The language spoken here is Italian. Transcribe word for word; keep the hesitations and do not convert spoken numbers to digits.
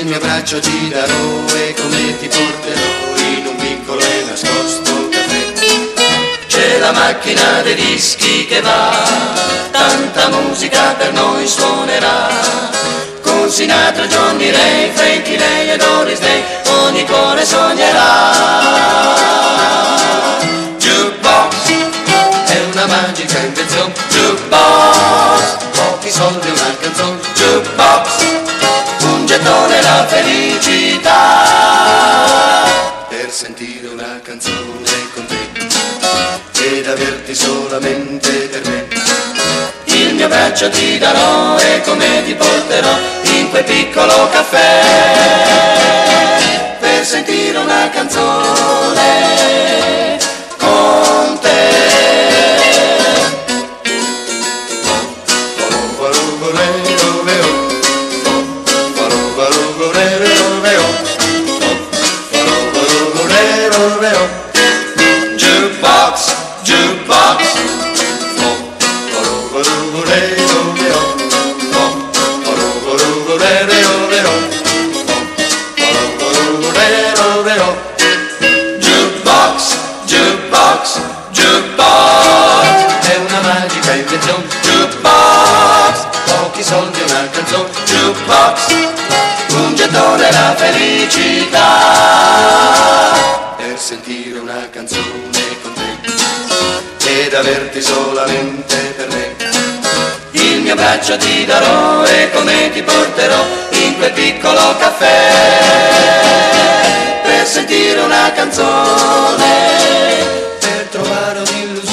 il mio braccio ti darò e come ti porterò in un piccolo e nascosto caffè. C'è la macchina dei dischi che va, tanta musica per noi suonerà, con Sinatra, Johnny Ray, Frankie Ray e Doris Day, ogni cuore sognerà. Jukebox è una magica invenzione, Jukebox, pochi soldi una canzone, Jukebox, un gettone la felicità, per sentire una canzone con te ed averti solamente per me. Il mio braccio ti darò e come ti porterò in quel piccolo caffè, per sentire una canzone con te. Jukebox, jukebox, jukebox, jukebox, jukebox è una magica invenzione, jukebox, pochi soldi una canzone, jukebox, un gettone la felicità, per sentire una canzone con te ed averti solamente per me. Il mio braccio ti darò e come ti porterò in quel piccolo caffè, per sentire una canzone, per trovare un'illusione